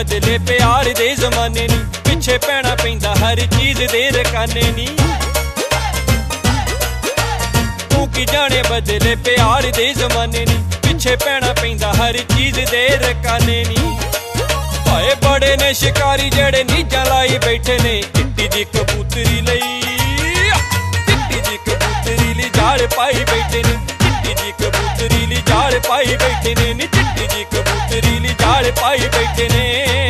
बदले प्यार दे जमाने नी, पिछे पैना पैंदा हर चीज दे रकाने नी। तू की जाने बदले प्यार दे जमाने नी, पिछे पैना पैंदा हर चीज दे रकाने नी। भाए बड़े ने शिकारी जेड़े नीजा लाई बैठे ने, चिट्टी जी कबूतरी लई, चिट्टी जी कबूतरी ली जाड़ पाई बैठे ने, चिट्टी जी कबूतरी ली जाड़ पाई बैठे ने, चिट्टी जी कबूतरी ली जाड़ पाई बैठे ने।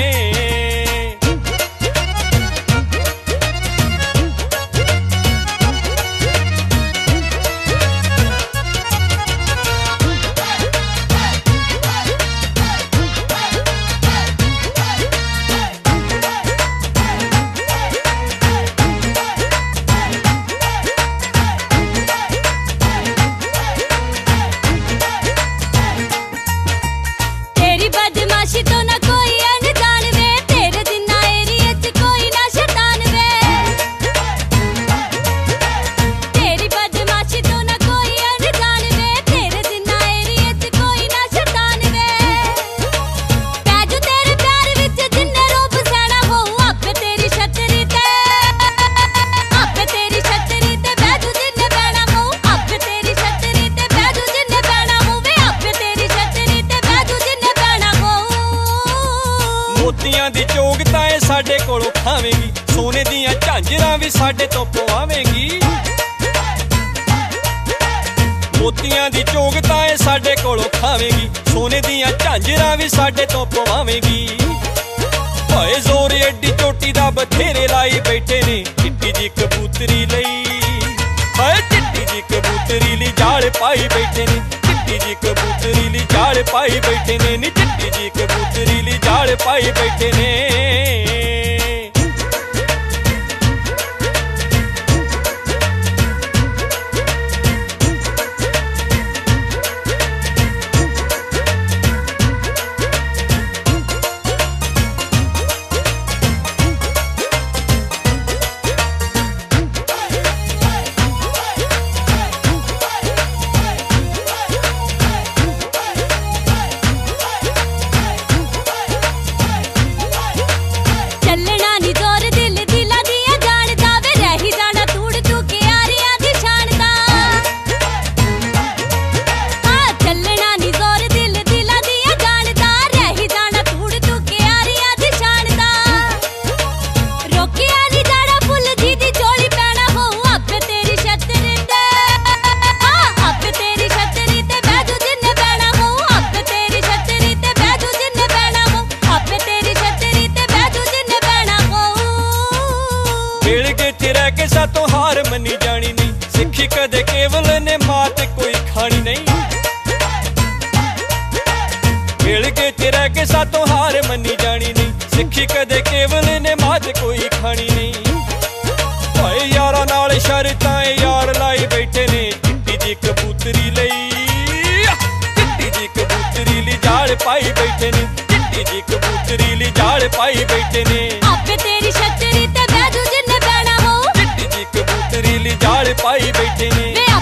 मोतियां दी चोगताएं साडे कोलों खावेंगी, सोने दियां झांजरां भी साडे तो पवावेंगी। मोतियां दी चोगताएं साडे कोलों खावेंगी, सोने दियां झांजरां भी साडे तो पवावेंगी। भाए जोर एडी चोटी दा बथेरे लाई बैठे ने, चिट्टी जी कबूतरी लई, भाए चिट्टी जी कबूतरी ली जाड़ पाई बैठे ने, चिट्टी जी कबूतरी ली जाड़ पाई बैठे ने, चिट्टी जी कबूतरी ली जाड़ पाई बैठे ने। के सातों हार मनी जानी नहीं, सिखी कदे केवल ने मात कोई खानी नहीं। मिल के तेरा के सातों हार मनी जानी नहीं, सिखी कदे केवल ने मात कोई खानी नहीं। भाई यारा नाल शर्ताएं यार लाई बैठे ने, चिट्टी जी कबूतरी लई, चिट्टी जी कबूतरी ली जाड़ पाई बैठे ने, चिट्टी जी कबूतरी ली जाड़ पाई बैठे ने। आपे तेरी छतरी ते बैजू जिन्ने पैना हो, चिट्टी जी कबूतरी ली जाड़ पाई बैठे ने।